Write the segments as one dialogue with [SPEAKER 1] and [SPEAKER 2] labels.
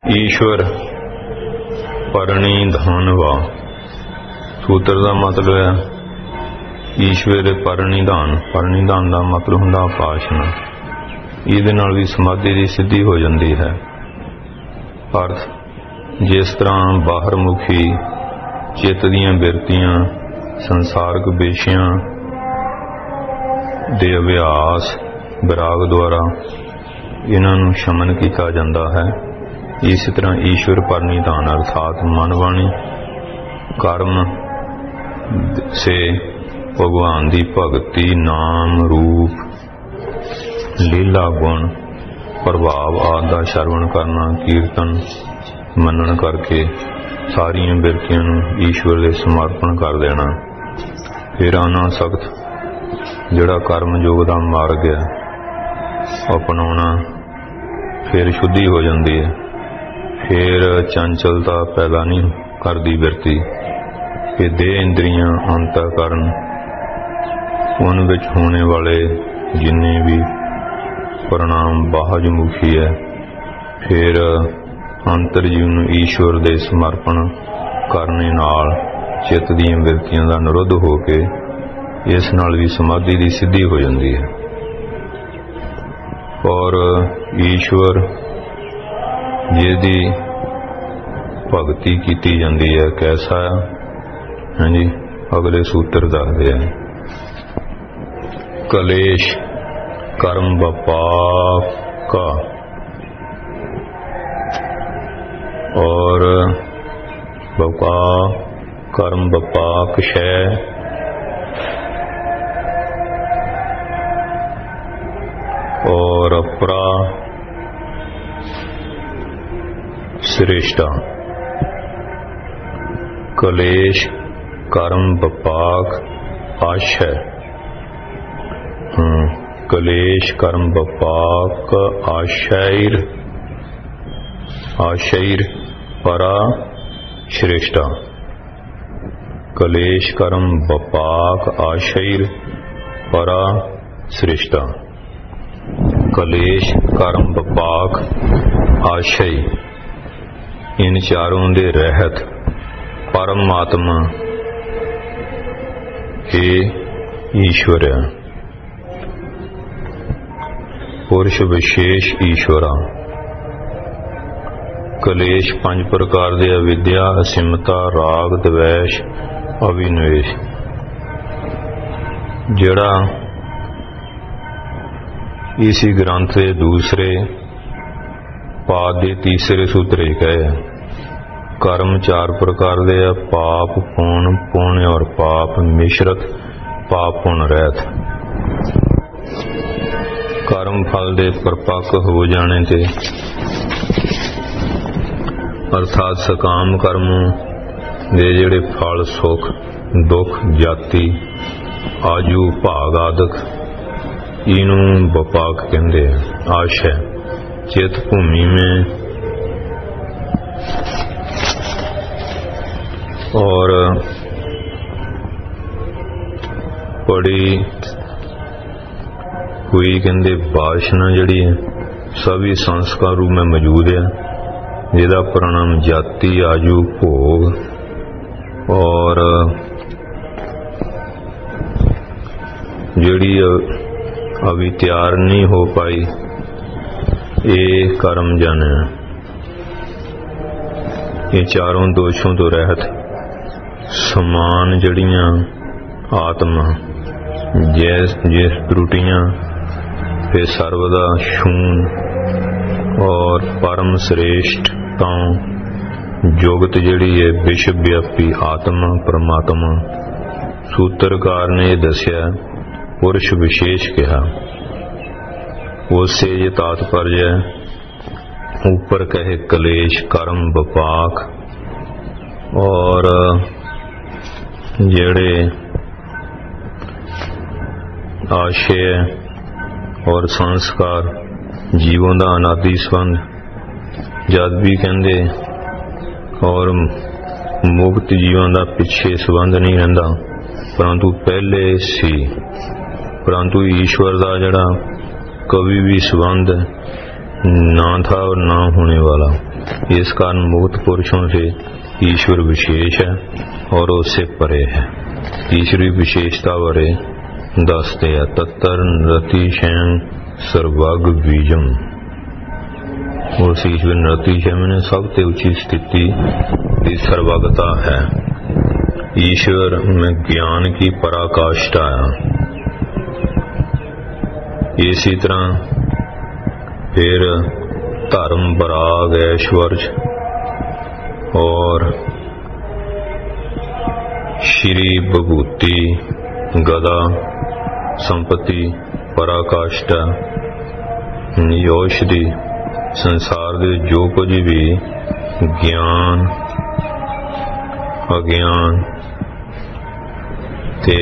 [SPEAKER 1] ईश्वर परिनिधानवा। सूत्र का मतलब है ईश्वर परिनिधान। परिनिधान का मतलब होंदा उपासना। इहदे नाल भी समाधि की सिद्धि हो जाती है। अर्थ जिस तरह बाहरमुखी चित्त दीयां बिरतियां संसारक विषयां दे अभ्यास विराग द्वारा इन्हां नूं शमन किया जाता है, इस तरह ईश्वर परिनिधान अर्थात मन वाणी कर्म से भगवान की भगति नाम रूप लीला गुण प्रभाव आदि का श्रवण करना, कीर्तन मनन करके सारिया बिरतियां नूं ईश्वर दे समर्पण कर देना। फिर अनासक्त जिहड़ा कर्म योग दा मार्ग है अपनाउणा, फिर शुद्धि हो जाती है। फिर चंचलता पैदा नहीं करती बिरती। फिर देह इंद्रियां अंतःकरण उन विच होने वाले जिन्ने भी परिणाम बाहजमुखी है, फिर अंतर जीव नूं ईश्वर दे समर्पण करने नाल चित्त दीयां बिरतियां दा निरुद्ध हो के इस नाल भी समाधि की सिद्धि हो जाती है। और ईश्वर जिहदी भगति की जाती है कैसा है, हाँ जी, अगले सूत्र दसदे हैं। कलेश कर्म बपाक का और बपा कर्म बपाक शय और अपरा श्रेष्ठा। कलेश कर्म बपाक आशय। कलेश कर्म बपाक आशैर आशैर परा श्रेष्ठा। कलेश कर्म बपाक आशैर परा श्रेष्ठा। कलेश कर्म बपाक आशय इन चारों दे रहत परमात्मा हे ईश्वर है। पुरुष विशेष ईश्वरा। कलेश पंज प्रकार दे अविद्या असीमता राग द्वेष अभिनिवेश। जिहड़ा इसी ग्रंथ के दूसरे पाद के तीसरे सूत्र कहे कर्म चार प्रकार दे पाप पुण्य पुण्य और पाप मिश्रत पाप पुण्य रहत। कर्म फल दे परिपक्व हो जाने ते अर्थात सकाम कर्मों दे जिहड़े फल सुख दुख जाति आजू भाग आदक इनू बपाक कहते हैं। आशय चित भूमि में और पड़ी हुई कहते वासना जड़ी है सभी संस्कार रूप में मौजूद है, जिहदा परिणाम जाति आयु भोग और जड़ी अभी तैयार नहीं हो पाई ये कर्म जन है। ये चारों दोषों तो रहत समान जड़ियां आत्मा जिस त्रुटियां फिर सर्वदा शून और परम श्रेष्ठताओं जुगत जड़ी है विश्व व्यापी आत्मा परमात्मा। सूत्रकार ने दसिया पुरुष विशेष कहा। उससे ये तात्पर्य ऊपर कहे कलेश कर्म बपाक और जेड़े आशय और संस्कार जीवों का अनादि संबंध जद भी कहते और मुक्त जीवों का पिछे संबंध नहीं रहिंदा, परंतु पहले सी। परंतु ईश्वर का जड़ा कभी भी संबंध ना था और ना होने वाला। इस कारण मुक्त पुरुषों से ईश्वर विशेष है और उससे परे है। तीसरी विशेषता बारे दसते हैं। तत्तर नृति शयन सर्वग बीजम। उस ईश्वर नृति शयन में सबसे ऊंची स्थिति की सर्वगता है। ईश्वर में ज्ञान की पराकाष्ठा है। इसी तरह फिर धर्म बराग ऐश्वर्य और श्री विभूति गदा संपत्ति पराकाष्ठा औषधि संसार दे जो कुछ भी ज्ञान अज्ञान ते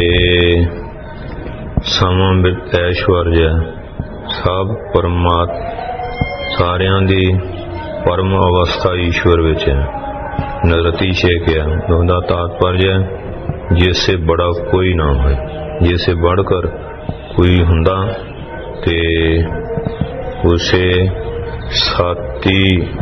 [SPEAKER 1] सममित ऐश्वर्य सब परमात्मा सारियां दी परम अवस्था ईश्वर विच है। नरति छे क्या उनका तात्पर्य जिससे बड़ा कोई ना हो, जिससे बढ़कर कोई हुंदा ते उसे साती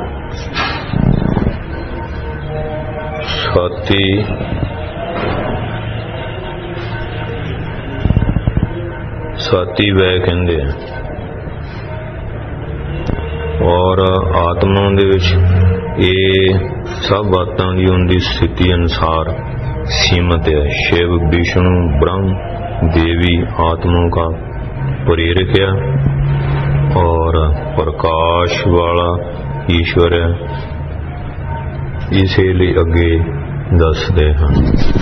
[SPEAKER 1] वह कहंदे और आत्मा दे विच ये सब बातां दी उनकी स्थिति अनुसार सीमित है। शिव विष्णु ब्रह्म देवी आत्माओं का प्रेरक है और प्रकाश वाला ईश्वर है। इसे लिए अगे दसदे हैं।